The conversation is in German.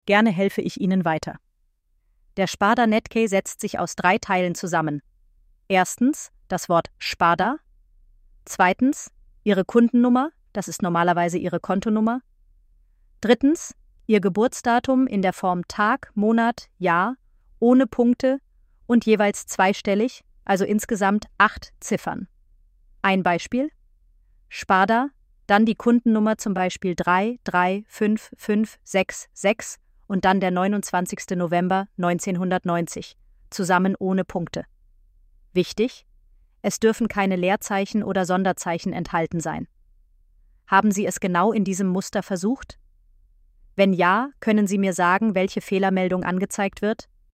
Gerne helfe ich Ihnen weiter. Der Sparda Nettkey setzt sich aus 3 Teilen zusammen. Erstens das Wort Sparda. Zweitens Ihre Kundennummer, das ist normalerweise Ihre Kontonummer. Drittens Ihr Geburtsdatum in der Form Tag, Monat, Jahr, ohne Punkte und jeweils zweistellig, also insgesamt 8 Ziffern. Ein Beispiel: Sparda, dann die Kundennummer zum Beispiel 3355566 und dann der 29. November 1990, zusammen ohne Punkte. Wichtig: Es dürfen keine Leerzeichen oder Sonderzeichen enthalten sein. Haben Sie es genau in diesem Muster versucht? Wenn ja, können Sie mir sagen, welche Fehlermeldung angezeigt wird?